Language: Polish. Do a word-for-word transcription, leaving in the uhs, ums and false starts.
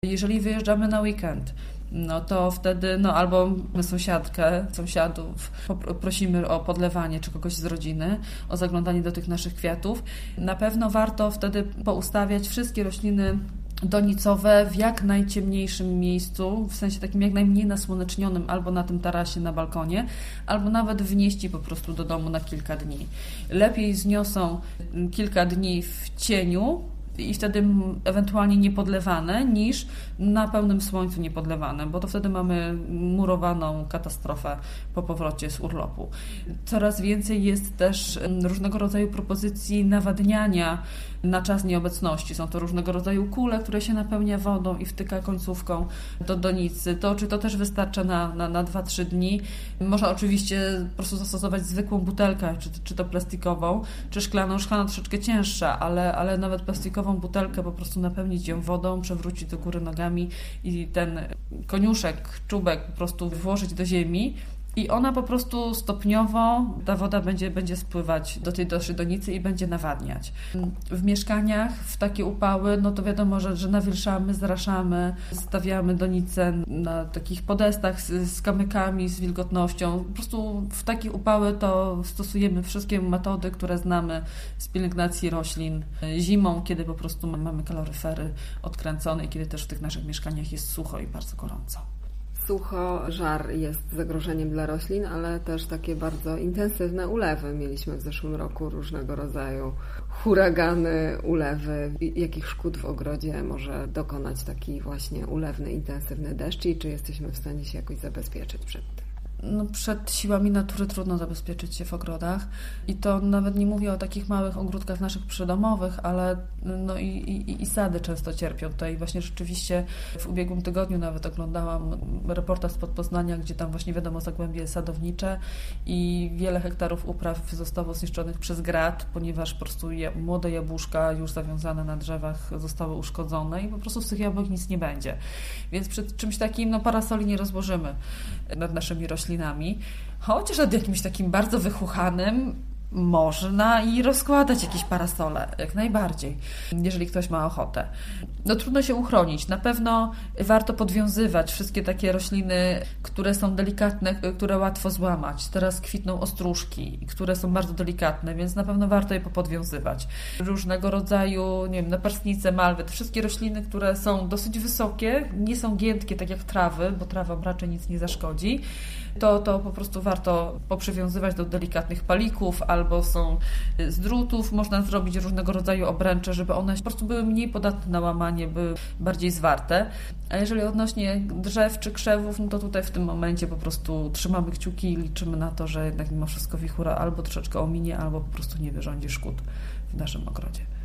Jeżeli wyjeżdżamy na weekend, no to wtedy no albo sąsiadkę, sąsiadów prosimy o podlewanie, czy kogoś z rodziny, o zaglądanie do tych naszych kwiatów. Na pewno warto wtedy poustawiać wszystkie rośliny donicowe w jak najciemniejszym miejscu, w sensie takim jak najmniej nasłonecznionym, albo na tym tarasie, na balkonie, albo nawet wnieść je po prostu do domu na kilka dni. Lepiej zniosą kilka dni w cieniu i wtedy ewentualnie niepodlewane, niż na pełnym słońcu niepodlewane, bo to wtedy mamy murowaną katastrofę po powrocie z urlopu. Coraz więcej jest też różnego rodzaju propozycji nawadniania na czas nieobecności. Są to różnego rodzaju kule, które się napełnia wodą i wtyka końcówką do donicy. To, czy to też wystarcza na, na, na dwa trzy dni. Można oczywiście po prostu zastosować zwykłą butelkę, czy, czy to plastikową, czy szklaną. Szklana troszeczkę cięższa, ale, ale nawet plastikową butelkę po prostu napełnić ją wodą, przewrócić do góry nogami i ten koniuszek, czubek po prostu włożyć do ziemi. I ona po prostu stopniowo, ta woda będzie, będzie spływać do tej naszej donicy i będzie nawadniać. W mieszkaniach w takie upały, no to wiadomo, że, że nawilżamy, zraszamy, stawiamy donicę na takich podestach z, z kamykami, z wilgotnością. Po prostu w takie upały to stosujemy wszystkie metody, które znamy z pielęgnacji roślin zimą, kiedy po prostu mamy kaloryfery odkręcone i kiedy też w tych naszych mieszkaniach jest sucho i bardzo gorąco. Sucho, żar jest zagrożeniem dla roślin, ale też takie bardzo intensywne ulewy. Mieliśmy w zeszłym roku różnego rodzaju huragany, ulewy. Jakich szkód w ogrodzie może dokonać taki właśnie ulewny, intensywny deszcz i czy jesteśmy w stanie się jakoś zabezpieczyć przed tym? No, przed siłami natury trudno zabezpieczyć się w ogrodach i to nawet nie mówię o takich małych ogródkach naszych przydomowych, ale no i, i, i sady często cierpią. Tutaj właśnie rzeczywiście w ubiegłym tygodniu nawet oglądałam reportaż spod Poznania, gdzie tam właśnie wiadomo zagłębie sadownicze i wiele hektarów upraw zostało zniszczonych przez grad, ponieważ po prostu młode jabłuszka już zawiązane na drzewach zostały uszkodzone i po prostu z tych jabłek nic nie będzie. Więc przed czymś takim no parasoli nie rozłożymy nad naszymi roślinami. Chociaż nad jakimś takim bardzo wychuchanym można i rozkładać jakieś parasole, jak najbardziej, jeżeli ktoś ma ochotę. No trudno się uchronić. Na pewno warto podwiązywać wszystkie takie rośliny, które są delikatne, które łatwo złamać. Teraz kwitną ostróżki, które są bardzo delikatne, więc na pewno warto je popodwiązywać. Różnego rodzaju, nie wiem, naparstnice, malwy, te wszystkie rośliny, które są dosyć wysokie, nie są giętkie, tak jak trawy, bo trawa raczej nic nie zaszkodzi, to, to po prostu warto poprzywiązywać do delikatnych palików, albo są z drutów, można zrobić różnego rodzaju obręcze, żeby one po prostu były mniej podatne na łamanie, były bardziej zwarte. A jeżeli odnośnie drzew czy krzewów, no to tutaj w tym momencie po prostu trzymamy kciuki i liczymy na to, że jednak mimo wszystko wichura albo troszeczkę ominie, albo po prostu nie wyrządzi szkód w naszym ogrodzie.